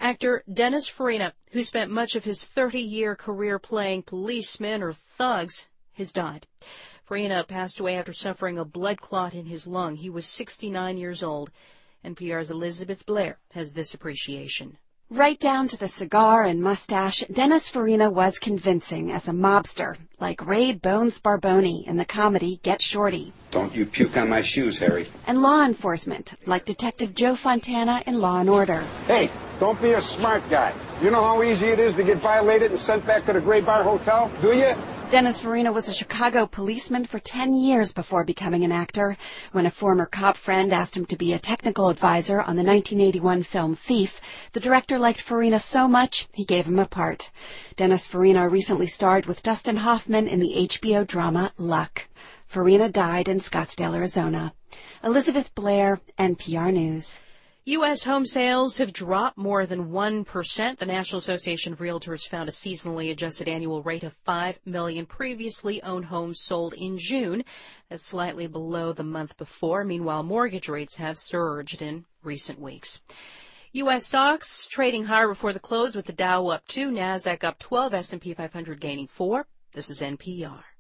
Actor Dennis Farina, who spent much of his 30-year career playing policemen or thugs, has died. Farina passed away after suffering a blood clot in his lung. He was 69 years old. NPR's Elizabeth Blair has this appreciation. Right down to the cigar and mustache, Dennis Farina was convincing as a mobster, like Ray Bones Barboni in the comedy Get Shorty. Don't you puke on my shoes, Harry. And law enforcement, like Detective Joe Fontana in Law and Order. Hey, don't be a smart guy. You know how easy it is to get violated and sent back to the Gray Bar Hotel? Do you? Dennis Farina was a Chicago policeman for 10 years before becoming an actor. When a former cop friend asked him to be a technical advisor on the 1981 film Thief, the director liked Farina so much, he gave him a part. Dennis Farina recently starred with Dustin Hoffman in the HBO drama Luck. Farina died in Scottsdale, Arizona. Elizabeth Blair, NPR News. U.S. home sales have dropped more than 1%. The National Association of Realtors found a seasonally adjusted annual rate of 5 million previously owned homes sold in June. That's slightly below the month before. Meanwhile, mortgage rates have surged in recent weeks. U.S. stocks trading higher before the close with the Dow up 2, NASDAQ up 12, S&P 500 gaining 4. This is NPR.